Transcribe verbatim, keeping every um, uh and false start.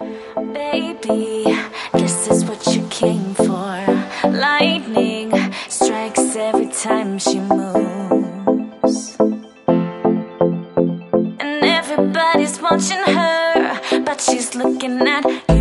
Baby, this is what you came for. Lightning strikes every time she moves, and everybody's watching her, but she's looking at you.